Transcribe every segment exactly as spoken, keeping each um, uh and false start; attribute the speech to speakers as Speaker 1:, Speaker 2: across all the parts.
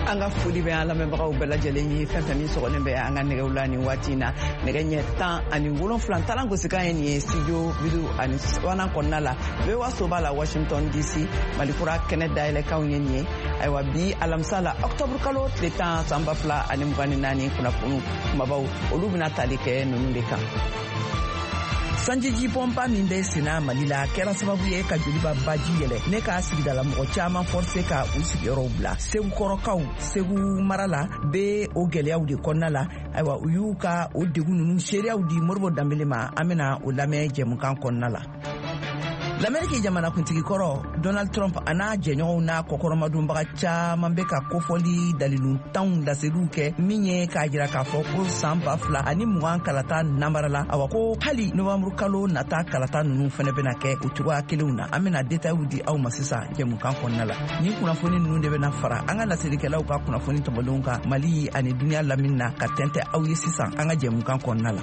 Speaker 1: anga foli be ala membagaw bela jeleni fefemi so ne be anga ne ulani watina ne ganye tan ani wolon flan talango sika ni studio video ani wana konnala be waso bala Washington D C malikura Canada ile kawnyenye ay wa bi alamsala October kalo treta samba fla ani mugani nani kuna kunu mabaw olubina talike nunde kan Sanjiji pompa min be sina malila kera sababu ye ka joliba baji yele ne ka sigida la mo chama force ka usigero bla segu korokaw segu marala be o geleyaw de konnala aywa uyuka o degununu seriyaw di morbo dambelema amena o lame jemukan konnala L'Amérique jamana kuntigi koro Donald Trump ana jenyo na kokoro dumbaga chama mbeka kofoli dalilu taun da seduke minye ka jira ka foko samba fla ani mugan kalata namarala awako hali november kalo nata kalata nunu fene benake utuwa keluna amena deta udi au masisa jemu kan konnala ni kuna foni nunu de bena fara anga la sedikela ka kuna foni tobolonga mali ani dunia lamina ka tente au yesisa anga jemu kan konnala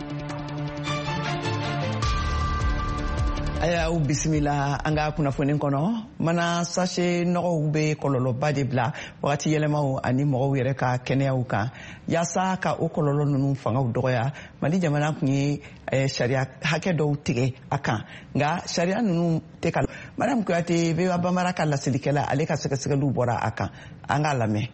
Speaker 1: aya u bismillah anga kuna fonin kono mana sachet no be kololo bade bla wakati yelemaw ani mo were ka kenya ka yasa ka o kololo nunu fanga doya mali jamana kunyi sharia hake do tige aka nga sharia nunu tekal madam ko ate be bamara kala silikela ale ka seka seka lu bora aka anga lame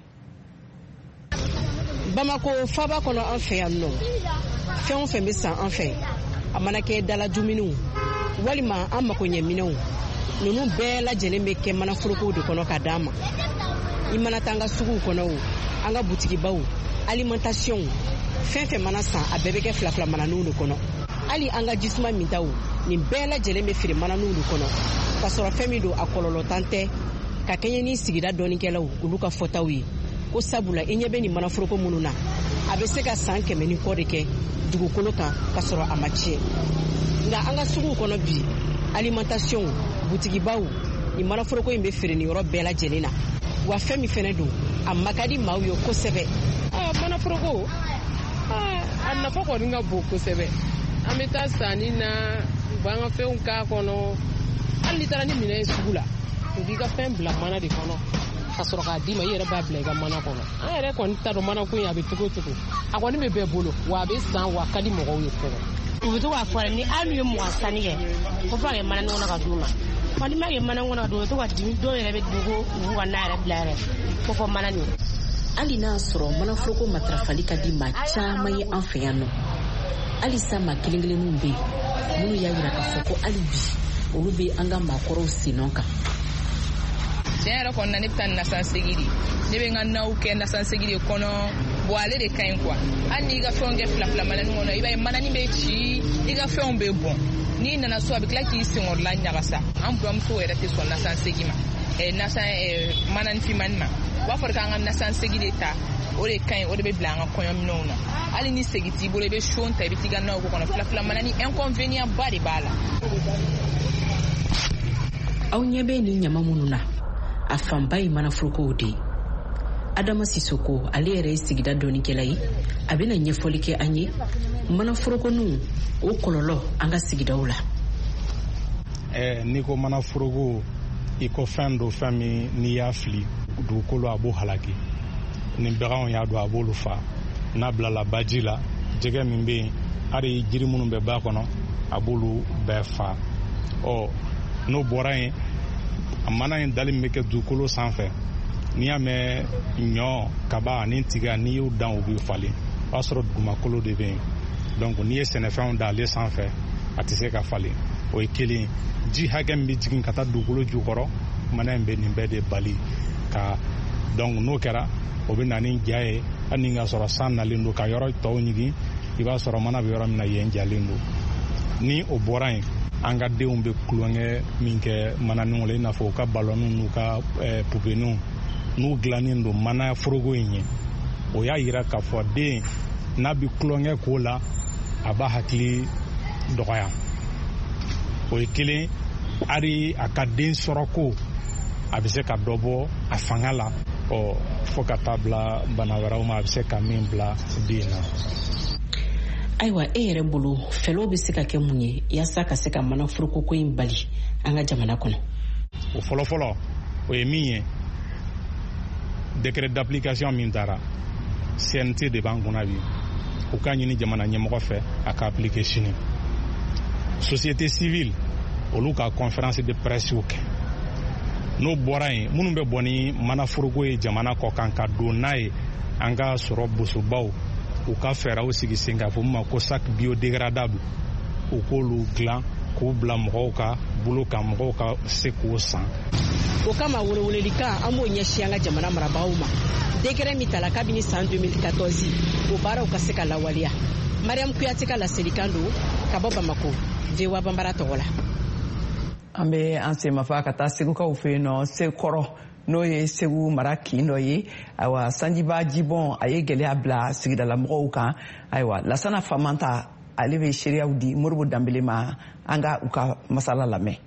Speaker 2: Bamako faba kono en fait amno fait on fait ça en fait amana ke dala juminu walima amma ko nyeminau nunu bela jelembe ke mana furuko de kono kadama imana tanga sugu kono anga butiki bawo alimentation fefe mana sa abebe ke flafla mana nunu kono ali anga jisma mintawo ni bela jelembe firi mana nunu kono kasoro femi do akololo tante ka kenye ni sigida doni kelaw uluka fotawi ko sabula enyebe ni mana furuko mununa abese ka sanke meni kodeke dugukolo kan kasoro amache nga anga sugu kono bi alimentation boutique bawo ni mana foroko imbe fere ni yoro bela jelena wa femi fene do amakadi mawyo ko sebe ah mana foroko ah anna foko ringa boko sebe ameta sani na banga fe unka kono ali tarani mina sugula ndiga fem bla mana de kono kasoro ka di ma yere ba bla ga mana kono ah ere kon taro mana ko ya be tuko tuko akoni be be bolo wa be san wa kadi mo yo ko ubuto wa fara ni anu yo mo asani ye ko fa ye mana ngona ka duma fali ma ye mana ngona do to wa dimi do ye be dugo wa na re blare ko ko mana ni
Speaker 3: ali na soro mana froko matrafali ka di ma chama ye anfeyano ali sama kilingile numbe munu ya yira ka foko ali bi olube anga makoro sinonka
Speaker 4: Tiens, on a pas na sansegiri. Ne be ngana u ke na sansegiri kono boale de kain kwa. Ani ga fonge flafla manani ngono iba manani be chi, iga fon be bon. Ni na na so abikla ki singor la nyagasa. Am brom so era te so na sansegima. E na sa e manani fi manma. Wa for ka ngam na sansegiri ta. O de kain o de be blanga koyo minona. Ali ni segiti bo le be shonta e bitiga na ko kono flafla manani inconvénient bari bala.
Speaker 3: Au nyebe ni nyama mununa. Afambai mana furuko de Adama Sisoko ale yɛrɛ sigida dɔni kɛla ye a bɛna ɲɛfɔli kɛ an ye mana foroko nu o kɔlɔlɔ an ka sigidaw la
Speaker 5: eh ni ko mana foroko i ko fɛn do fɛn min ni y'a fili dugukolo a b'o halaki ni baganw y'a don a b'olu fa n'a bilala baji la jɛgɛ min bɛ yen hali jiri minnu bɛ ba kɔnɔ a b'olu bɛɛ fa ɔ n'o bɔra yen a mana in dali bɛ kɛ dugukolo sanfɛ n'i y'a mɛn ɲɔ kaba ani tiga n'i y'u dan u bɛ falen o b'a sɔrɔ dugumakolo de bɛ yen donc n'i ye sɛnɛfɛnw da ale sanfɛ a tɛ se ka falen o ye kelen ji hakɛ min bɛ jigin ka taa dugukolo jukɔrɔ mana in bɛ nin bɛɛ de bali ka donc n'o kɛra o bɛ na ni ja ye hali ni ka sɔrɔ san nalen don ka yɔrɔ tɔw ɲigin i b'a sɔrɔ mana bɛ yɔrɔ min na yen jalen don ni o bɔra yen an ka denw bɛ kulonkɛ min kɛ mananinw la i n'a fɔ u ka balɔniw n'u ka pupeniw n'u dilannen don mana foroko in ye o y'a yira k'a fɔ den n'a bɛ kulonkɛ k'o la a b'a hakili dɔgɔya o ye kelen hali a ka den sɔrɔ ko a bɛ se ka dɔ bɔ a fanga la ɔ fo ka taa bila bana wɛrɛw ma a bɛ se ka min bila den na.
Speaker 3: Ayiwa e yɛrɛ bolo fɛlɛw bɛ se ka kɛ mun ye yaasa ka se ka mana foroko ko in bali an ka jamana kɔnɔ.
Speaker 5: O fɔlɔfɔlɔ o ye min ye décret d'application min taara C N T de b'an kunna bi u ka ɲini jamana ɲɛmɔgɔ fɛ a ka appliquer sini société civile olu ka conférence de presse kɛ n'o bɔra yen minnu bɛ bɔ ni manaforoko ye jamana kɔ kan ka don n'a ye an ka sɔrɔ bosobaw u ka fɛɛrɛw sigi sen kan fɔ min ma ko sac biodégradable u k'olu dilan k'u bila mɔgɔw ka bolo kan mɔgɔw ka se k'o san.
Speaker 2: o kama welewelelikan an b'o ɲɛsin an ka jamana marabagaw ma décret min tala kabini san deux mille quatorze o baaraw ka se ka lawaleya. Mariam Kuyate ka laselikan don ka bɔ Bamako V O A Banbara tɔgɔ la.
Speaker 1: An bɛ an semafa ka taa segukaw fɛ yen nɔ sekɔrɔ n'o ye segu mara kin dɔ ye ayiwa sanjiba jibɔn a ye gɛlɛya bila sigidalamɔgɔw kan ayiwa lasana famanta ale bɛ seereyaw di Moribo Danbele ma an ka u ka masala lamɛn.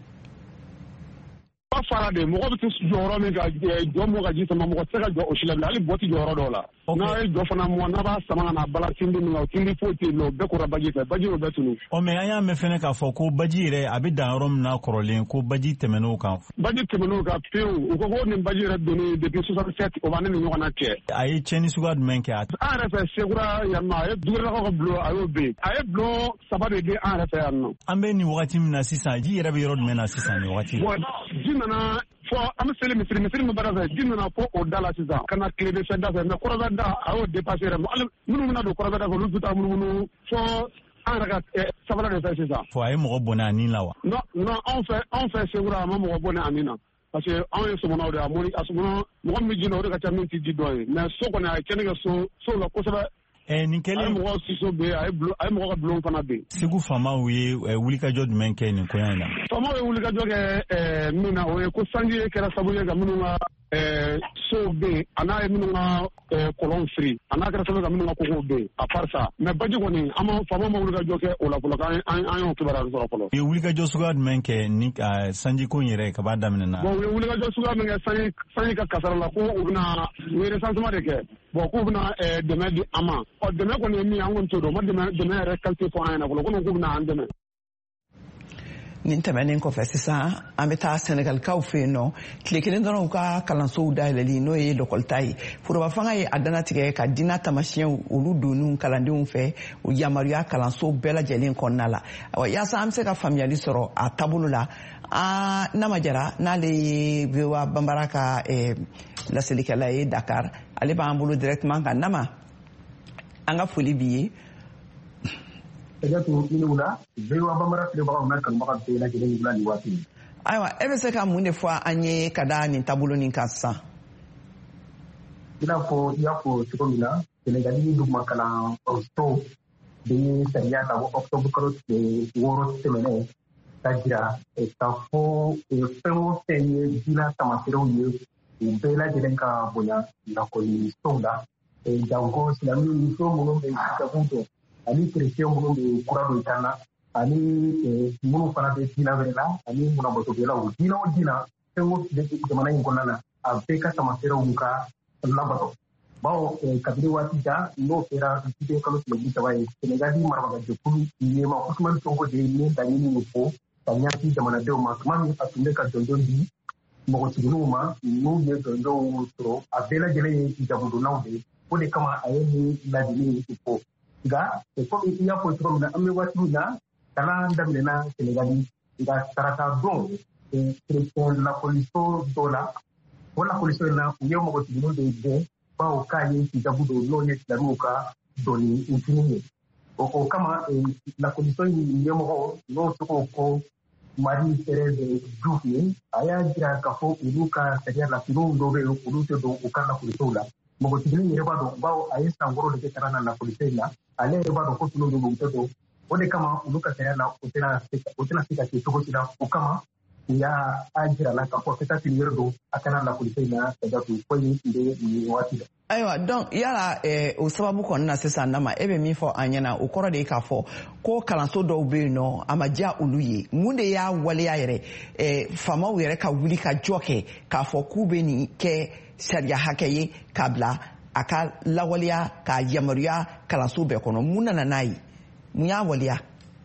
Speaker 6: fara de mɔgɔ bɛ tɛ jɔyɔrɔ min ka jɔ mɔgɔ ka ji sama mɔgɔ tɛ se ka jɔ o si la hali bɔti jɔyɔrɔ dɔw la n'a ye jɔ fana mɔ n'a b'a sama ka na bala tindi min na o tindi foyi tɛ yen nɔ o bɛɛ kɔrɔ baji fɛ baji o bɛɛ tunu. ɔ mɛ an y'a mɛn fɛnɛ k'a fɔ ko baji yɛrɛ a bɛ dan yɔrɔ min na kɔrɔlen ko baji tɛmɛn'o kan. baji tɛmɛn'o kan pewu u ko ko nin baji yɛrɛ donni depuis soixante-sept o b'an ni nin ɲɔgɔn na cɛ. a ye tiɲɛni suguya jumɛn kɛ. an yɛrɛ fɛ Sekura yan nɔ a ye dugulakaw ka bulon a y'o ben a ye bulon saba de di an yɛrɛ fɛ yan nɔ. an bɛ nin wagati min na sisan ji yɛrɛ bɛ yɔrɔ jumɛn na sisan nin wagati. ji nana fɔ an bɛ seli misiri misiri min baara fɛ ji nana fɔ o da la sisan ka na tile bɛ fɛn da fɛ mɛ kɔrɔbɛ da a y'o dépassé yɛrɛ minnu bɛna don kɔrɔbɛ da fɛ olu bɛ taa munumunu fɔ an yɛrɛ ka sabara de fɛ sisan. fɔ a ye mɔgɔ bɔnɛ ani la wa. non non anw fɛ anw fɛ Sekura a ma mɔgɔ bɔnɛ ani na parce que anw ye sɔmɔnɔw de ye a mɔni a sɔmɔnɔ mɔgɔ min ji na o de ka ca min tɛ ji dɔ ye mɛ so kɔni a ye kɛnɛ kɛ so so la kosɛbɛ. Ɛ nin kɛlen a ye mɔgɔ siso bɛ yen a ye a ye mɔgɔ ka bulon fana bɛ yen. Segu faamaw ye wulikajɔ jumɛn kɛ nin koɲɛ in na. Faamaw ye wulikajɔ kɛ min na o ye ko sanji kɛra sababu ye ka minnu ka sow bɛ yen a n'a ye minnu ka kɔlɔnw firi a n'a kɛra sababu ye ka minnu ka kogow bɛ yen a part ça mɛ baji kɔni an ma faamaw ma wulikajɔ kɛ o la fɔlɔ k'an an y'o kibaruya sɔrɔ fɔlɔ. U ye wulikajɔ suguya jumɛn kɛ ni sanji ko in yɛrɛ kaba daminɛna. Bon u ye wulikajɔ suguya min kɛ sanji sanji ka kasara la ko u bɛna u ye recensement de kɛ bon k'u bɛna dɛmɛ di an ma. ɔ dɛmɛ kɔni ye min an kɔni t'o dɔn ma dɛmɛ dɛmɛ yɛrɛ qualité fɔ an ɲɛna fɔlɔ ko k'u bɛna an dɛmɛ. nin tɛmɛnen kɔfɛ sisan an bɛ taa Senegalikaw fɛ yen nɔ tile kelen dɔrɔn u ka kalansow dayɛlɛli n'o ye lɔkɔlita ye foroba fanga ye a danatigɛ ka diinɛ taamasiyɛnw olu donn'u kalandenw fɛ u yamaruya kalanso bɛɛ lajɛlen kɔnɔna la yaasa an bɛ se ka faamuyali sɔrɔ a taabolo la Nama Jara n'ale ye V O A Banbara ka laselikɛla ye Dakar ale b'an bolo directement kan Nama an ka foli b'i ye. Ayiwa e bɛ se ka mun de fɔ an ye ka da nin taabolo nin kan sisan.
Speaker 7: I n'a fɔ i y'a fɔ cogo min na Senegali duguma kalanso bɛ sariya ta ko octobre kalo tile wɔɔrɔ tɛmɛnen ka jira k'a fɔ fɛn o fɛn ye diinɛ taamasiyɛnw ye u bɛɛ lajɛlen ka bonya lakɔlisow la janko silamɛw ni so minnu bɛ kitabu dɔn ani chrétien minnu bɛ kura don kan na ani minnu fana bɛ diinɛ wɛrɛ la ani munabatokɛlaw diinɛ o diinɛ fɛn o fɛn jamana in kɔnɔna na a bɛɛ ka taamasiyɛnw ka labato bawo kabini waati jan n'o kɛra jide kalo tile bi saba ye Senegali marabagajɛkulu ɲɛma Ousmane Sonko de ye min laɲini min fɔ ka ɲɛsin jamanadenw ma tuma min a tun bɛ ka jɔnjɔn di mɔgɔtigininw ma n'u ye jɔnjɔnw sɔrɔ a bɛɛ lajɛlen ye jagodonnaw de ye o de kama a ye nin ladili fɔ nka komi i y'a fɔ cogo min na an bɛ waati min na kalan daminɛna Senegali nka sarata don chrétien lakɔliso dɔ la o lakɔliso in na u ye mɔgɔtigininw de bɛn bawo k'a ye kitabu don n'o ye silamɛw ka dɔnni ntini ye o kama lakɔliso in ɲɛmɔgɔ n'o tɔgɔ ko Marie Thérèse Diouf ye a y'a jira k'a fɔ olu ka sariya la finiw dɔw bɛ yen olu tɛ don u ka lakɔlisow la mɔgɔtigininw yɛrɛ b'a dɔn bawo a ye san wɔɔrɔ de kɛ kalan na lakɔliso in na ale yɛrɛ b'a dɔn ko finiw don u tɛ don o de kama olu ka sariya la o tɛna se ka kɛ cogo si la o kama u y'a jira la k'a fɔ peut-être yɛrɛ don a kana lakɔliso in na ka datu ko in tun bɛ nin waati la.
Speaker 1: Ayiwa donc yala o sababu kɔni na sisan Nama e bɛ min fɔ an ɲɛna o kɔrɔ de ye k'a fɔ ko kalanso dɔw bɛ yen nɔ a ma diya olu ye mun de y'a waleya yɛrɛ faamaw yɛrɛ ka wuli ka jɔ kɛ k'a fɔ k'u bɛ nin kɛ sariya hakɛ ye k'a bila a ka lawaleya k'a yamaruya kalanso bɛɛ kɔnɔ mun nana n'a ye mun y'a waleya.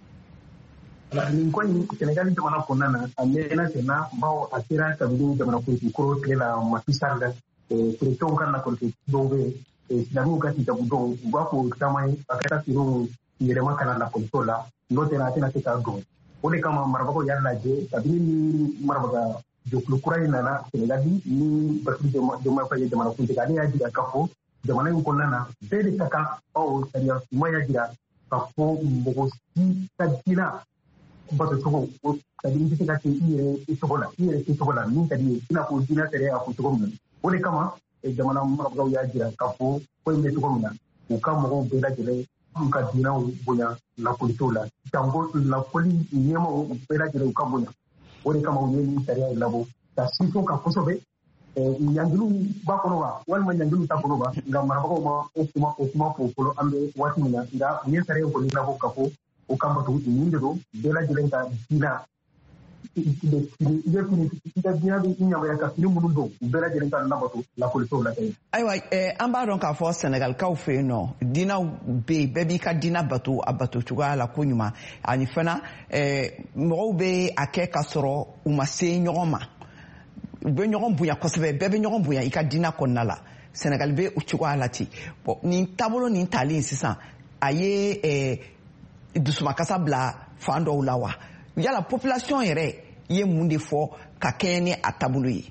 Speaker 7: Nin ko in Senegali jamana kɔnɔna na a mɛnna ten na bawo a sera kabini jamana politikoro tile la Macky Sall pression kan na kolke dobe silamu ka ti tabudo ba ko tamai akata tiro yelema kana na konsola no tena tena ta go ole kama marabako yalla je tabini marabaga joklu kurai nana senegali ni basu de de ma faye de marakunte kani ya jira kafo de mana ko nana bede kaka o sariya moya jira kafo mbogo si tajina bato togo tabini ti ka ti ire itobola ire itobola ni tadi ina ko dina tere a ko togo mun ole kama e jamana marabaga ya jira kafo ko ime togo mun ko kama mo bela jere ka dina bonya la kulitola tango la koli nyema bela jere ka bonya woni kama woni tariya labo ta sifo ka kosobe e nyangulu ba kono ba wal ma nyangulu ta kono ba ngam mara ko ma o kuma o kuma ko ko ambe wati mina nda ni tariya ko ni labo ka ko o kamba to ni ndo bela jere ka dina de ni ye fini ta dina bi nyama ya ka fini munundo bela jere ka labo to la kulitola tay
Speaker 1: aywa eh amba don ka fo Senegal ka fe no dina be bebi ka dina bato abato tuga la kunyuma ani fana eh mo be ake ka soro uma se nyoma be nyom buya kosebe bebe nyom buya ika dina konnala Senegal be utuga lati bo ni tabolo ni tali sisan aye eh dusuma kasabla fando ulawa yala population yere ye munde fo ka kene atabulu yi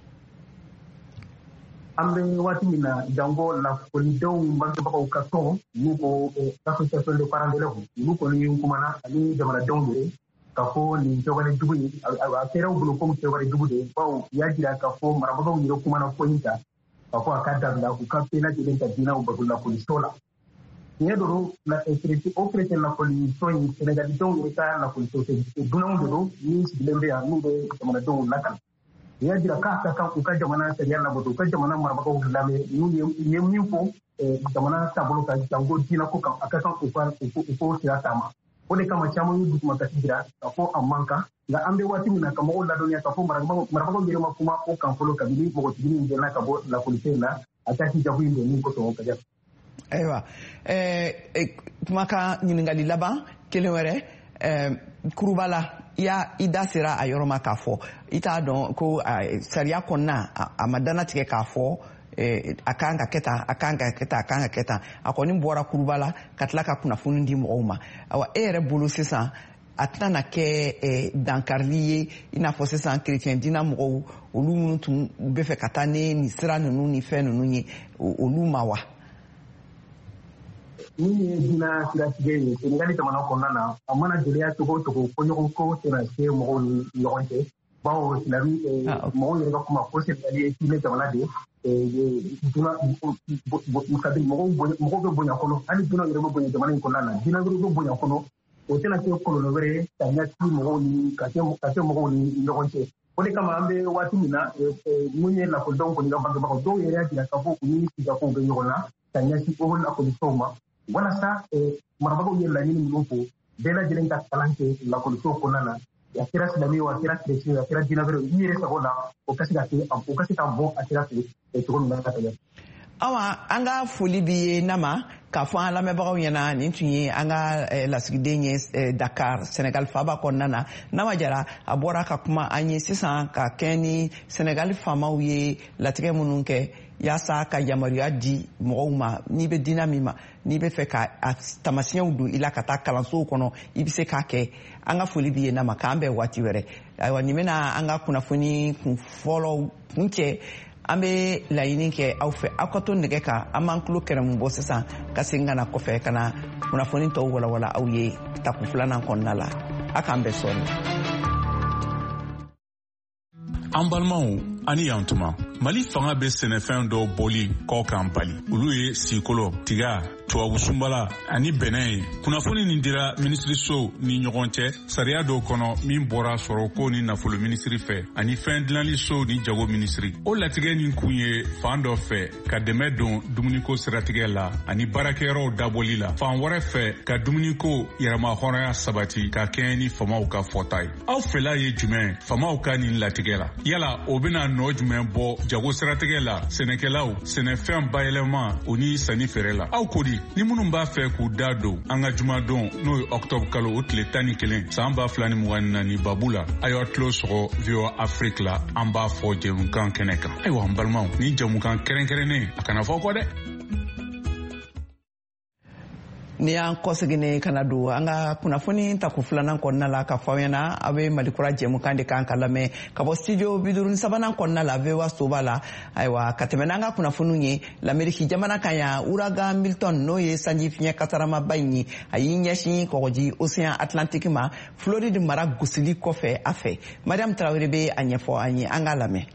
Speaker 7: ambe wati mina jango la polido mbake baka ukato nuko association de parents d'élèves nuko ni kumana ani jamana dongere kafo ni jogale dubu akera ubulo ko jogale dubu de bawo yajira kafo marabago ni kumana pointa kafo akada la ukapena dilenta dina ubagula polisola yedoro la secrétaire au président la police ni Sénégal dongere ka la police dunan do ni silembe ya nube jamana dongere nakal ya jira ka ka kan ka jamana sariya na bodo ka jamana marabaka ulame ni ni ni ko jamana tabolo ka jango dina ko kan aka kan ko ko ko sira tama ole kama chamo yu duk maka jira ko amanka la ambe wati mina kama o la donya ka ko marabaka marabaka ngire ma kuma o kan folo ka bili mo tini ngena ka bo la police na ata ki jabu inde ni ko to ka ja
Speaker 1: aywa eh maka nyingali laba kelewere eh kurubala ya ida sera a yoroma ka fo ita don ko sariya konna amadana tike ka fo eh akanga keta akanga keta akanga keta akoni bora kurubala katla ka kuna fundi mo oma awa ere bulu sisa atana ke eh, dankarliye ina fo sisa chrétien dina mo olu tun be fe katane ni sira nunu ni fe nunu ni olu mawa
Speaker 7: ni dina sira tige Senegal tamana ko nana amana jeliya to ko to ko nyoko ko tena ke mo yonte bawo silami mo yero ko ma ko Senegal e tine tamana de e dina mo kadi mo mo ko bonya ko no ani dina yero bonya tamana ko nana dina yero bonya ko no o tena ke ko no were tanya ti mo ni ka te ka te mo ni yonte o de kama ambe watu mina munye la ko don ko ni ngamba ko do yere ya ka ko ni ka ko be yona tanya ti ko la ko soma wala sa eh, marabago yella ni mumpo bela jelen ka talante la ko to ko nana ya kira silami wa kira kresi ya kira dina vero yire sa gola o kasi ka te o kasi ka bo akira te e to ko nana ta
Speaker 1: awa anga foli bi nama ka fo ala me bagaw yana ni tunye anga eh, lasigdenye eh, Dakar Senegal faba ko nana nama jara abora ka kuma anye sisan ka keni Senegal fama uye latige mununke yasa ka yamariya di mɔgɔw ma ni be dina mi ma ni be fɛ ka tamasiyɛnw don i la ka taa kalansow kɔnɔ i be se k'a kɛ an ka foli bi ye nama k'an bɛɛ waati wɛrɛ ayiwa nin bena an ka kunnafoni kun fɔlɔ kun cɛ an be laɲini kɛ aw fɛ aw ka to nɛgɛ kan an b'an tulo kɛrɛmu bɔ sisan ka segin ka na kɔfɛ ka na kunnafoni tɔw walawala aw ye taku filanan kɔnɔna la a k'an bɛɛ sɔɔni
Speaker 8: an balimaw ani yan tuma Mali fanga be sɛnɛfɛn dɔw bɔli kɔ kan bali olu ye sikolo tiga tubabu sunbala ani bɛnɛ ye kunnafoni nin dira minisiriso ni ɲɔgɔn cɛ sariya dɔw kɔnɔ min bɔra sɔrɔ ko ni nafolo minisiri fɛ ani fɛn dilanli so ni jago minisiri o latigɛ nin kun ye fan dɔ fɛ ka dɛmɛ don dumuniko siratigɛ la ani baarakɛyɔrɔw dabɔli la fan wɛrɛ fɛ ka dumuniko yɛrɛma hɔrɔnya sabati ka kɛɲɛ ni famaw ka fɔta ye aw fɛla ye jumɛn famaw ka nin latigɛ la yala o bena nɔ jumɛn bɔ jago siratigɛ la sɛnɛkɛlaw sɛnɛfɛn bayɛlɛma o ni sanni feere la aw ko di ni minnu b'a fɛ k'u da don an ka jumadon n'o ye octobre kalo o tile tan ni kelen san ba fila ni mugan ni naani babu la a y'aw tulo sɔgɔ V O A Afrique la an b'a fɔ jɛmukan kɛnɛ kan ayiwa an balimaw ni jɛmukan kɛrɛnkɛrɛnnen a kana fɔ kɔ dɛ.
Speaker 1: ni y'an kɔsegin kana don an ka kunnafoni ta ko filanan kɔnɔna la ka fɔ ɲɛna a bɛ malikura jɛmukan de kan ka lamɛn ka bɔ studio biduruni sabanan kɔnɔna la V O A soba la ayiwa ka tɛmɛ n'an ka kunnafoniw ye lamɛriki jamana kan yan ouragan Milton n'o ye sanji fiɲɛ kasaramaba in ye a y'i ɲɛsin kɔgɔji océan Atlantique ma Floride mara gosili kɔfɛ a fɛ Mariam Traoré bɛ a ɲɛfɔ an ye an k'a lamɛn.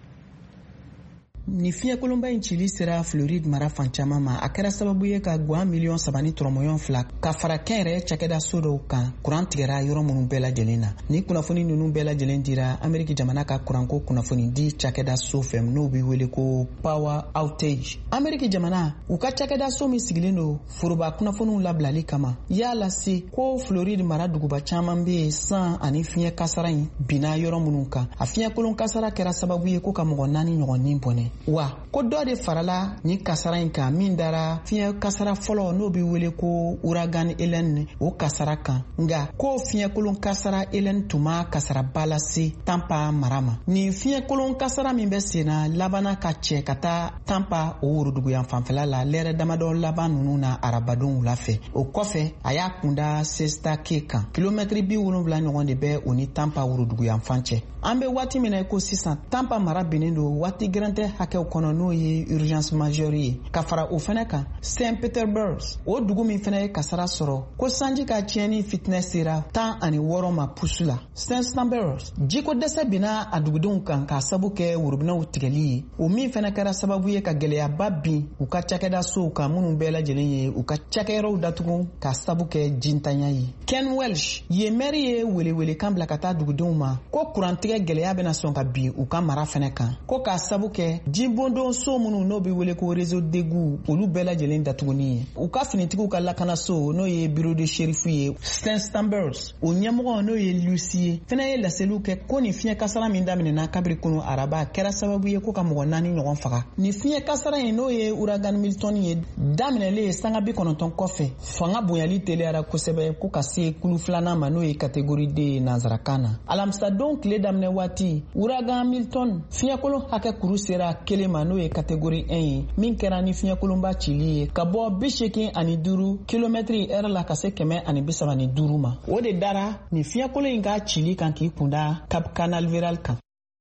Speaker 9: Ni fiɲɛkolonba in cili sera Floride mara fan caman ma a kɛra sababu ye ka guan miliyɔn saba ni tɔrɔmɔɲɔn fila ka fara kɛnyɛrɛ cakɛda so dɔw kan kuran tigɛra yɔrɔ minnu bɛɛ lajɛlen na ni kunnafoni ninnu bɛɛ lajɛlen dira Ameriki jamana ka kuranko kunnafoni di cakɛda so fɛ n'o bɛ wele ko Power Outage. Ameriki jamana u ka cakɛda so min sigilen don foroba kunnafoniw labilali kama y'a lase ko Floride mara duguba caman bɛ yen san ani fiɲɛ kasara in binna yɔrɔ minnu kan a fiɲɛkolon kasara kɛra sababu ye ko ka mɔgɔ naani ɲɔgɔnnin bɔnɛ wa ko dɔ de farala ni kasara in kan min dara fiɲɛ kasara fɔlɔ n'o bɛ wele ko ouragan Hélène o kasara kan nka ko fiɲɛkolon kasara Hélène tun ma kasaraba lase Tampa mara ma ni fiɲɛkolon kasara min bɛ senna labanna ka cɛ ka taa Tampa o woroduguyan fanfɛla la lɛrɛ damadɔ laban ninnu na arabadenw wula fɛ o kɔfɛ a y'a kunda Siesta Key kan kilomɛtiri bi wolonwula ɲɔgɔn de bɛ o ni Tampa woroduguyan fan cɛ an bɛ waati min na ko sisan Tampa mara binnen don waati gɛrɛn tɛ hakɛw kɔnɔ n'o ye urgence majeure ye ka fara o fɛnɛ kan Saint Petersburg o dugu min fɛnɛ ye kasara sɔrɔ ko sanji ka tiɲɛni fitinɛ sera tan ani wɔɔrɔ ma pusu la Saint Petersburg jiko dɛsɛ binna a dugudenw kan k'a sabu kɛ worobinɛw tigɛli ye o min fɛnɛ kɛra sababu ye ka gɛlɛyaba bin u ka cakɛda sow kan minnu bɛɛ lajɛlen ye u ka cakɛyɔrɔw datugu k'a sabu kɛ jintanya ye Ken Welsh ye mɛri ye welewelekan bila ka taa dugudenw ma ko kurantigɛ gɛlɛya bɛna sɔn ka bin u ka mara fɛnɛ kan ko k'a sabu kɛ jibondon so minnu n'o bɛ wele ko réseau d'égout olu bɛɛ lajɛlen datuguni ye u ka finitigiw ka lakana so n'o ye bureau de shérif ye Saint Petersburg o ɲɛmɔgɔ n'o ye Lucie ye fɛnɛ ye laseliw kɛ ko ni fiɲɛ kasara min daminɛna kabiri kunu araba kɛra sababu ye ko ka mɔgɔ naani ɲɔgɔn faga ni fiɲɛ kasara in n'o ye ouragan Milton ye daminɛlen ye sanga bi kɔnɔntɔn kɔfɛ fanga bonyali teliyara kosɛbɛ ko ka se kulu filanan ma n'o ye catégorie D ye nanzarakan na alamisadon tile daminɛ waati ouragan Milton fiɲɛkolon hakɛ kuru sera kelen ma n'o ye catégorie un ye min kɛra ni fiɲɛkolonba cili ye ka bɔ bi seegin ani duuru kilomɛtiri heure la ka se kɛmɛ ani bi saba ni duuru ma o de dara ni fiɲɛkolon in ka cili kan k'i kunda Cap Canaveral kan.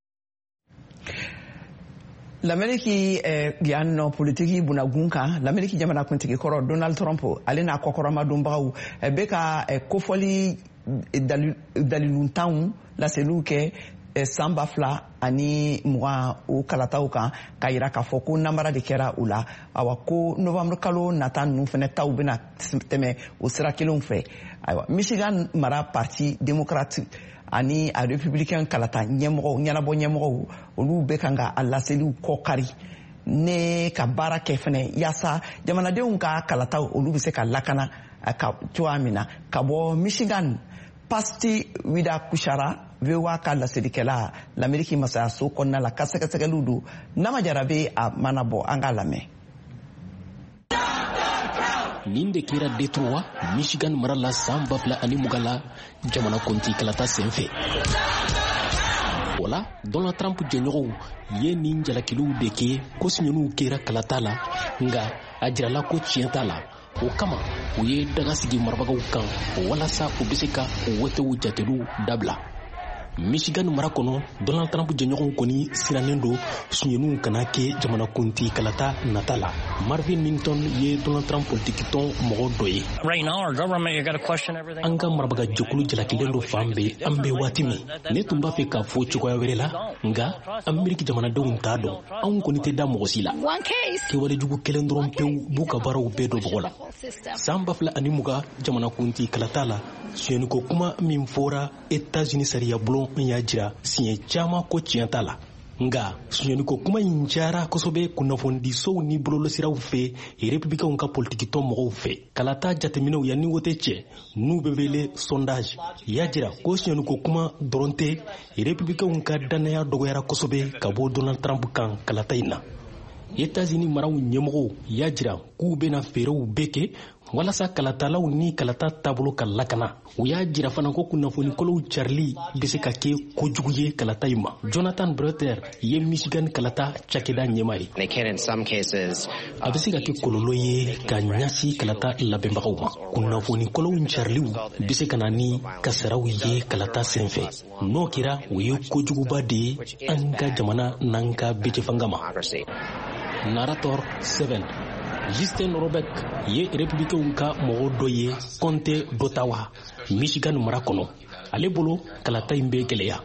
Speaker 1: L'Amérique yan nɔ politiki bunakun kan l'Amérique jamana kuntigi kɔrɔ Donald Trump ale n'a kɔkɔrɔma donbagaw bɛ ka kofɔli daliluntanw laseliw kɛ san ba fila ani mugan o kalataw kan ka yira k'a fɔ ko namara de kɛra u la awa ko novembre kalo nata ninnu fɛnɛ taw bɛna tɛmɛ o sira kelenw fɛ ayiwa Michigan mara parti démocrate ani a républicain kalata ɲɛmɔgɔw ɲɛnabɔ ɲɛmɔgɔw olu bɛ kan ka a laseliw kɔ kari ne ka baara kɛ fɛnɛ yaasa jamanadenw ka kalataw olu bɛ se ka lakana ka cogoya min na ka bɔ Michigan Pasti Wida Kushara V O A ka laselikɛla l'Amérique masayaso kɔnɔna la ka sɛgɛsɛgɛliw don Nama Jarabe a mana bɔ an k'a lamɛn.
Speaker 10: nin de kɛra Detroit Michigan mara la san ba fila ani mugan la jamana konti kalata senfɛ wala Donald Trump jɛɲɔgɔnw ye nin jalakiliw de kɛ ko siɲɛniw kɛra kalata la nka a jirala ko tiɲɛ t'a la o kama u ye daga sigi marabagaw kan walasa u bɛ se ka o wetew jateliw dabila Michigan mara kɔnɔ Donald Trump jɛɲɔgɔnw kɔni sirannen don suɲɛniw kana kɛ jamana kunti kalata nata la Marvin Minton ye Donald Trump politiki tɔn mɔgɔ dɔ ye an ka marabaga jɛkulu jalakilen do fan bɛɛ an bɛ waati min ne tun b'a fɛ k'a fɔ cogoya wɛrɛ la nka Ameriki jamanadenw t'a dɔn anw kɔni tɛ da mɔgɔ si la kɛwale jugu kelen dɔrɔn pewu b'u ka baaraw bɛɛ dɔ bɔgɔ la san ba fila ani mugan jamana kunti kalata la suɲɛniko kuma min fɔra États-Unis sariya bulon y'a jira siɲɛ caman ko tiɲɛ t'a la nga suɲɛni ko kuma in jara kosɛbɛ kunnafonidisow ni bɔlɔlɔsiraw fɛ républicains ka politikitɔn mɔgɔw fɛ kalata jateminɛw yanni wote cɛ n'u bɛ wele sondage y'a jira ko suɲɛni ko kuma dɔrɔn tɛ républicains ka dannaya dɔgɔyara kosɛbɛ ka bɔ Donald Trump kan kalata in na. États-Unis maraw ɲɛmɔgɔw y'a jira k'u bɛna fɛɛrɛw bɛɛ kɛ walasa kalatalaw ni kalata taabolo ka lakana. U y'a jira fana ko kunnafonikɔlɔw carili bɛ se ka kɛ kojugu ye kalata in ma. Jonathan Breuter ye Michigan kalata cakɛda ɲɛma ye. A bɛ se ka kɛ kɔlɔlɔ ye ka ɲɛsi kalata labɛnbagaw ma. Kunnafonikɔlɔw cariliw bɛ se ka na ni kasaraw ye kalata sen fɛ. N'o kɛra o ye kojuguba de ye an ka jamana n'an ka bɛtɛfanga ma. Narrator seven Justin Robeck ye républicains ka mɔgɔ dɔ ye Comté d'Ottawa, Michigan mara kɔnɔ. Ale bolo kalata in bɛ gɛlɛya.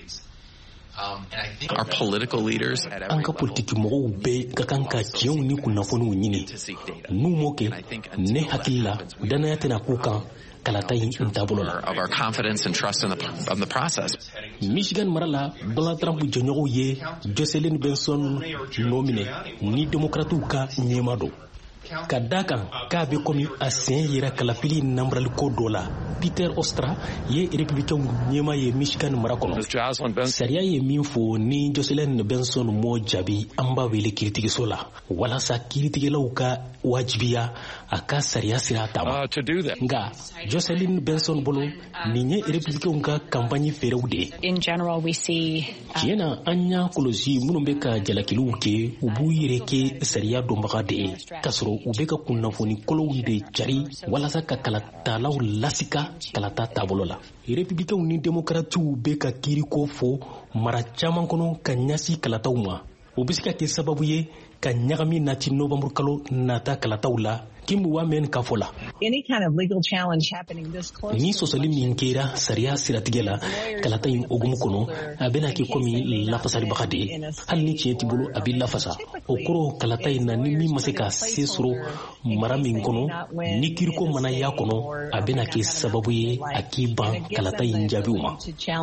Speaker 11: Our political leaders
Speaker 10: an ka politiki mɔgɔw bɛɛ ka kan ka tiɲɛw ni kunnafoniw ɲini. N'u m'o kɛ, ne hakili la danaya tɛna k'u kan kalata in taabolo la.
Speaker 11: Of our confidence and trust in the, of the process.
Speaker 10: Michigan mara la Donald Trump jɔɲɔgɔnw ye Jocelyn Benson nomine ni démocrates ka ɲɛma don. Ka da kan k'a bɛ komi a sen yera kalafili namaraliko dɔ la. Peter Ostra ye républicains ɲɛma ye Michigan mara kɔnɔ. Sariya ye min fɔ ni Jocelyn Benson m'o jaabi an b'a wele kiritigiso la walasa kiritigɛlaw ka wajibiya a ka sariya sira ta ma. Nka Jocelyn Benson bolo nin ye républicains ka campagne fɛɛrɛw de ye. Tiɲɛ na an y'a kɔlɔsi minnu bɛ ka jalakiliw kɛ u b'u yɛrɛ kɛ sariya dɔnbaga de ye k'a sɔrɔ u bɛ ka kunnafonikolonw de cari walasa ka kalatalaw lasika kalata taabolo la. Républicains ni démocrates bɛ ka kiiriko fɔ mara caman kɔnɔ ka ɲɛsi kalataw ma. O bɛ se ka kɛ sababu ye ka ɲagami nati novembre kalo nata kalataw la. Kim Wamen ka fɔ la.
Speaker 12: Any kind of legal challenge happening this close.
Speaker 10: Ni sɔsɔli min kɛra sariya siratigɛ la kalata in hokumu kɔnɔ a bɛna kɛ komi lafasalibaga de ye. Hali ni tiɲɛ t'i bolo a bɛ lafasa. O kɔrɔ kalata in na ni min ma se ka se sɔrɔ mara min kɔnɔ ni kiiriko mana y'a kɔnɔ a bɛna kɛ sababu ye a k'i ban kalata in jaabiw ma.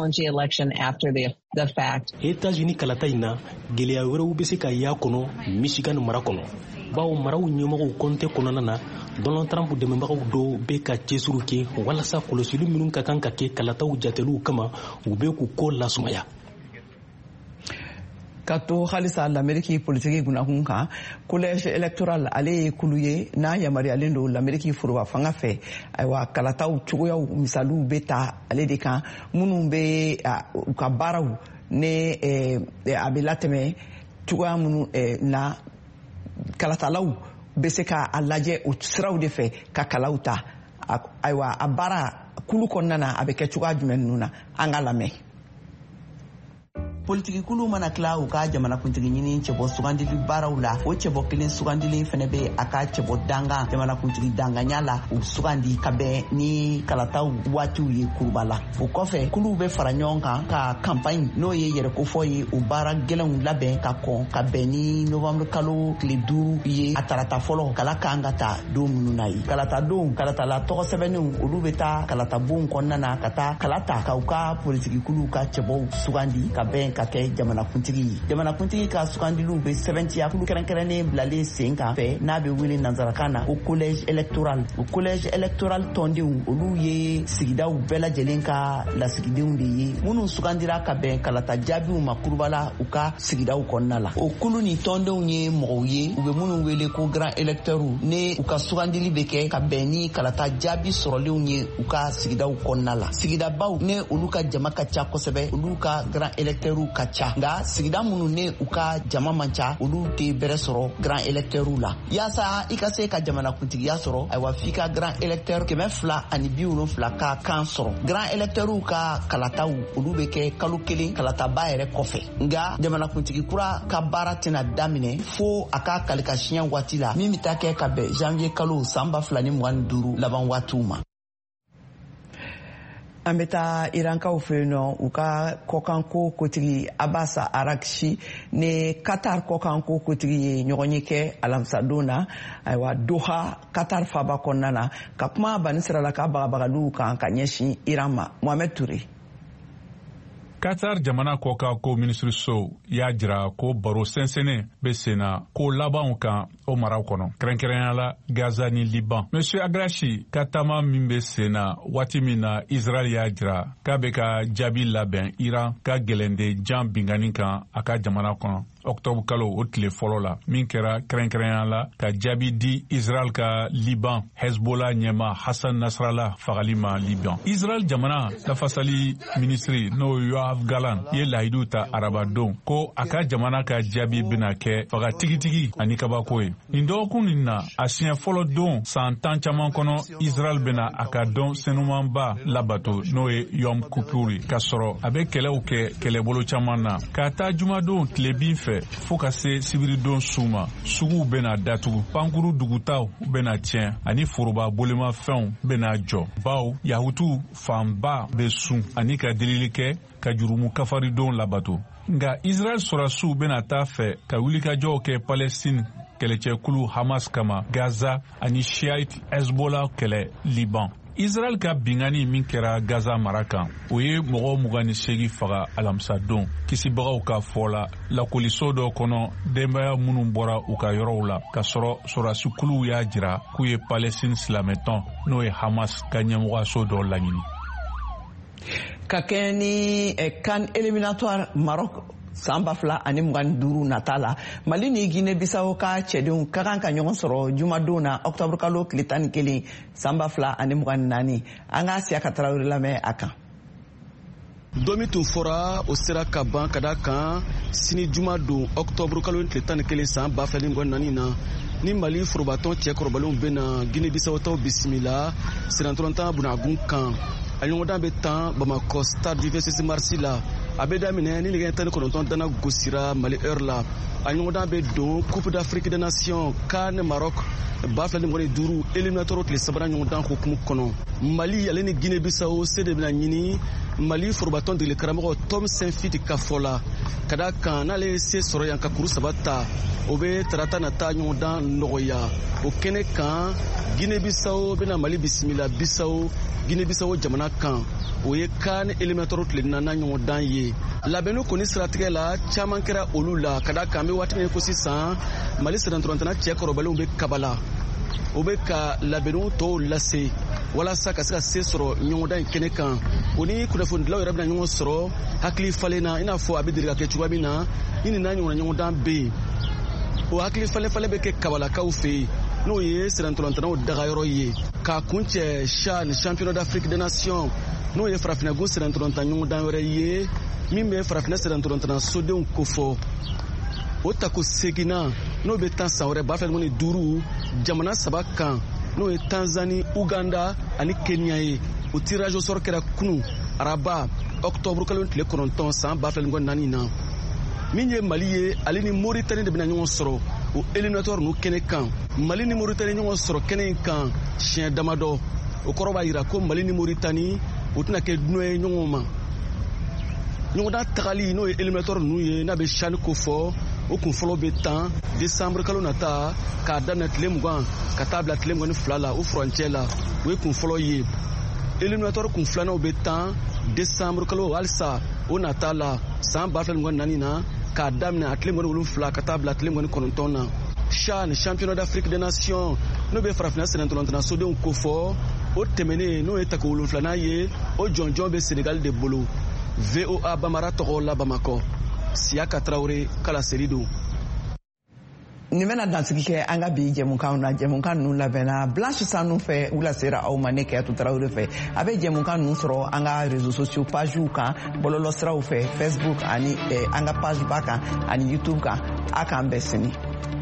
Speaker 10: États-Unis kalata in na gɛlɛya wɛrɛw bɛ se ka y'a kɔnɔ Michigan mara kɔnɔ. Bawo maraw ɲɛmɔgɔw Comté kɔnɔna na Donald Trump dɛmɛbagaw dɔw bɛ ka cɛsuru kɛ walasa kɔlɔsili minnu ka kan ka kɛ kalataw jateliw kama u bɛ k'u ko lasumaya.
Speaker 1: Ka to halisa l'Amérique politique gunakun kan collège électoral ale ye kulu ye n'a yamaruyalen don l'Amérique foroba fanga fɛ ayiwa kalataw cogoyaw misaliw bɛ ta ale de kan minnu bɛ u ka baaraw ne a bɛ latɛmɛ cogoya minnu na kalatalaw bɛ se ka a lajɛ o siraw de fɛ ka kalaw ta ayiwa a baara kulu kɔnɔna na a bɛ kɛ cogoya jumɛn ninnu na an ka lamɛn. Politiki kulu mana tila u ka jamanakuntigi ɲini cɛbɔ sugandili baaraw la o cɛbɔ kelen sugandili fɛnɛ bɛ a ka cɛbɔ dangan jamanakuntigi danganya la u sugandi ka bɛn ni kalataw waatiw ye kuruba la o kɔfɛ kuluw bɛ fara ɲɔgɔn kan ka campagne n'o ye yɛrɛkofɔ ye o baara gɛlɛnw labɛn ka kɔn ka bɛn ni novembre kalo tile duuru ye a tarata fɔlɔ kala kan ka ta don minnu na ye kalata don kalatala tɔgɔ sɛbɛnniw olu bɛ taa kalata bon kɔnɔna na ka taa kala ta ka u ka politiki kuluw ka cɛbɔw sugandi ka bɛn ka kɛ jamanakuntigi ye jamanakuntigi ka sugandiliw bɛ sɛbɛntiya kulu kɛrɛnkɛrɛnnen bilalen sen kan fɛ n'a bɛ wele nanzarakan na o collège électoral o collège électoral tɔndenw olu ye sigidaw bɛɛ lajɛlen ka lasigidenw de ye minnu sugandira ka bɛn kalata jaabiw ma kurubala u ka sigidaw kɔnɔna la o kulu ni tɔndenw ye mɔgɔw ye u bɛ minnu wele ko grand électeurs ne u ka sugandili bɛ kɛ ka bɛn ni kalata jaabi sɔrɔlenw ye u ka sigidaw kɔnɔna la sigidabaw ne olu ka jama ka ca kosɛbɛ olu ka grand électeurs ka ca nka sigida minnu ne u ka jama man ca olu tɛ bɛrɛ sɔrɔ grand électeurs la yaasa i ka se ka jamanakuntigiya sɔrɔ ayiwa f'i ka grand électeur kɛmɛ fila ani bi wolonfila ka kan sɔrɔ grand électeurs ka kalataw olu bɛ kɛ kalo kelen kalataba yɛrɛ kɔfɛ nka jamanakuntigi kura ka baara tɛna daminɛ fo a ka kalikasiɲɛ waati la min bɛ taa kɛ ka bɛn janvier kalo san ba fila ni mugan ni duuru laban waatiw ma. An bɛ taa irankaw fɛ yen nɔ u ka kɔkanko kotigi Abasa Arakchi ni Qatar kɔkanko kotigi ye ɲɔgɔn ye kɛ alamisadon na ayiwa Doha Qatar faaba kɔnɔna na ka kuma bani sira la ka bagabagaliw kan ka ɲɛsin Iran ma Mohamed Touré.
Speaker 8: Qatar jamana kɔka ko minisiriso y'a jira ko baro sɛnsɛnɛ bɛ sen na ko labanw kan o maraw kɔnɔ kɛrɛnkɛrɛnya la Gaza ni Liban. Monsieur Agrashi ka taama min bɛ sen na waati min na Israel y'a jira k'a bɛ ka jaabi labɛn Iran ka gɛlɛnde jan bingani kan a ka jamana kɔnɔ octobre kalo o tile fɔlɔ la min kɛra kɛrɛnkɛrɛnya la ka jaabi di Israel ka Liban Hezbollah ɲɛma Hassan Nasrallah fagali ma Liban. Israel jamana lafasali ministri n'o Yoav Galan ye layidu ta arabadon ko a ka jamana ka jaabi bena kɛ faga tigitigi ani kabako ye. Nin dɔgɔkun nin na a siɲɛ fɔlɔ don san tan caman kɔnɔ Israel bena a ka dɔn senumanba labato n'o ye Yom Kippur ka sɔrɔ a bɛ kɛlɛw kɛ kɛlɛbolo caman na ka taa jumadon tile bin fɛ fo ka se sibiridon su ma suguw bena datugu pankuru dugutaw bena tiɲɛ ani foroba bolimafɛnw bena jɔ baw yahutu fanba be sun ani ka delili kɛ ka jurumu kafaridon labato. Nga Israel sɔrɔsiw bena taa fɛ ka wulikajɔw kɛ Palestine kɛlɛcɛkulu Hamas kama Gaza ani Shiite Hezbollah kɛlɛ Liban. Israel ka bingani min kɛra Gaza mara kan o ye mɔgɔ mugan ni seegin faga alamisa don kisibagaw ka fɔ la lakoliso dɔ kɔnɔ denbaya minnu bɔra u ka yɔrɔw la ka sɔrɔ sɔrɔsikuluw y'a jira k'u ye Palestine silamɛtɔn n'o ye Hamas ka ɲɛmɔgɔso dɔ laɲini.
Speaker 1: Ka kɛ ni CAN éliminatoire Maroc san ba fila ani mugan duuru nata la Mali ni Guinée Bissau ka cɛdenw ka kan ka ɲɔgɔn sɔrɔ jumadon na octobre kalo tile tan ni kelen san ba fila ani mugan naani. An ka Siyaka Tarawele lamɛn a kan.
Speaker 13: Domi tun fɔra o sera ka ban ka da kan sini jumadon octobre kalo tile tan ni kelen san ba fila ni mugan naani na ni Mali forobatɔn cɛkɔrɔbalenw bena Guinée Bissau taw bisimila sirantɔlɔntan bunagun kan a ɲɔgɔndan bɛ tan Bamako stade du vingt-six mars la a bɛ daminɛ ni nɛgɛ tan ni kɔnɔntɔn dana gosira Mali heure la a ɲɔgɔndan bɛ don Coupe d'Afrique des Nations CAN Maroc ba fila ni mugan ni duuru éliminatoire tile sabanan ɲɔgɔndan hukumu kɔnɔ. Mali ale ni Guinée Bissau se de bɛna ɲini Mali forobatɔn degeli karamɔgɔ Tom Saint-Fit ka fɔ la ka da kan n'ale ye se sɔrɔ yan ka kuru saba ta o bɛ tarata nata ɲɔgɔndan nɔgɔya o kɛnɛ kan Guinée Bissau bɛna Mali bisimila Bissau Guinée Bissau jamana kan o ye CAN éliminatoire tile naaninan ɲɔgɔndan ye. Labɛnni kɔni siratigɛ la caman kɛra olu la ka da kan bɛ waati min ko sisan Mali sirantɔlɔntana cɛkɔrɔbalenw bɛ kabala o bɛ ka labɛnniw tɔw lase walasa ka se ka se sɔrɔ ɲɔgɔndan in kɛnɛ kan o ni kunnafonidilaw yɛrɛ bɛna ɲɔgɔn sɔrɔ hakili falen na i n'a fɔ a bɛ deli ka kɛ cogoya min na ni nin n'a ɲɔgɔnna ɲɔgɔndan bɛ yen o hakili falen falen bɛ kɛ kabalakaw fɛ yen n'o ye sirantɔlɔntanaw dagayɔrɔ ye k'a kun cɛ CHAN championnat d'Afrique des Nations n'o ye farafinnagun sirantɔlɔntan ɲɔgɔndan wɛrɛ ye min bɛ farafinna sirantɔlɔntana sodenw kofɔ o tako seginna n'o bɛ tan san wɛrɛ ba fila ni duuru jamana saba kan n'o ye Tanzanie, Uganda ani Kenya ye o tirage au sort kɛra kunu araba octobre kalo tile kɔnɔntɔn san ba fila ni naani na min ye Mali ye ale ni Mauritanie de bɛna ɲɔgɔn sɔrɔ o éliminatoire n'u kɛnɛ kan Mali ni Mauritanie ɲɔgɔn sɔrɔ kɛnɛ in kan siɲɛ damadɔ o kɔrɔ b'a jira ko Mali ni Mauritanie o tɛna kɛ dunɔ ye ɲɔgɔn ma ɲɔgɔndan tagali n'o ye éliminatoire n'u ye n'a bɛ CHAN ko fɔ o kun fɔlɔ bɛ tan décembre kalo nata k'a daminɛ tile mugan ka taa bila tile mugan ni fila la o furancɛ la o ye kun fɔlɔ ye éliminatoire kun filananw bɛ tan décembre kalo halisa o nata la san ba fila ni mugan naani na k'a daminɛ a tile mugan ni wolonfila ka taa bila tile mugan ni kɔnɔntɔn na CHAN championnat d'Afrique des Nations n'o bɛ farafinna sirantɔlɔntana sodenw ko fɔ o tɛmɛnen n'o ye tako wolonfilanan ye o jɔnjɔn bɛ Sénégal de bolo. V O A Bamara tɔgɔ la Bamakɔ Siyaka Tarawele kala seri don.
Speaker 1: Nin bɛna dansigi kɛ an ka bi jɛmukanw na jɛmukan ninnu labɛnna Blanche Sanu fɛ u lasera aw ma ne Kɛyatu Tarawele fɛ a bɛ jɛmukan ninnu sɔrɔ an ka réseaux sociaux pagew kan bɔlɔlɔsiraw fɛ Facebook ani an ka page ba kan ani YouTube kan a k'an bɛɛ sini.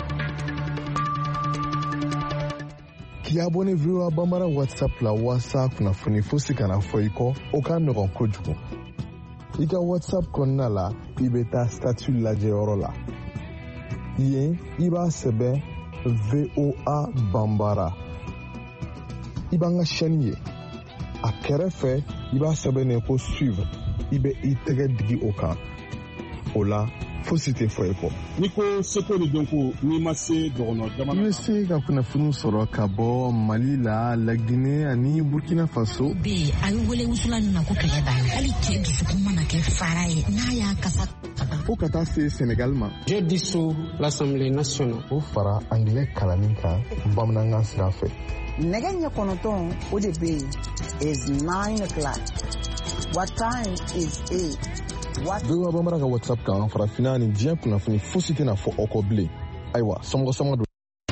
Speaker 14: K'i abonné V O A Bambara WhatsApp la walasa kunnafoni fosi kana fɔ i kɔ o ka nɔgɔn kojugu. I ka WhatsApp kɔnɔna la i bɛ taa statut lajɛyɔrɔ la. Yen i b'a sɛbɛn V O A Bambara. I b'an ka chaîne ye. A kɛrɛfɛ i b'a sɛbɛnnen ko suivre. I bɛ i tɛgɛ digi o kan. O la fosi tɛ fɔ ye kɔ.
Speaker 6: N'i ko seko ni dɔnko n'i ma se dɔgɔnɔ jamana.
Speaker 14: I bɛ se ka kunnafoni sɔrɔ ka bɔ Mali la, Laginɛ ani Burkina Faso.
Speaker 15: bi a ye wele wusula na ko kɛlɛ b'a ye hali cɛ dusukun mana kɛ fara ye n'a y'a kasa.
Speaker 14: fo ka taa se Sénégal ma.
Speaker 16: Je dissous l'Assemblée nationale.
Speaker 14: o fara anglais kalanni kan bamanankan sira fɛ.
Speaker 17: nɛgɛ ɲɛ kɔnɔntɔn o de bɛ yen is nine o'clock. What time is eight?
Speaker 14: What? Bewa bambara ka WhatsApp kan farafina ni diɲɛ kunnafoni fosi tɛna fɔ aw kɔ bilen. Ayiwa sɔmɔgɔ sɔmɔgɔ don.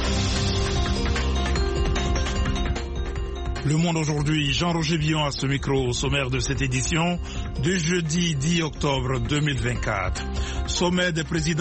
Speaker 18: Le Monde aujourd'hui, Jean-Roger Billon à ce micro au sommaire de cette édition du jeudi dix octobre deux mille vingt-quatre. Sommet des présidents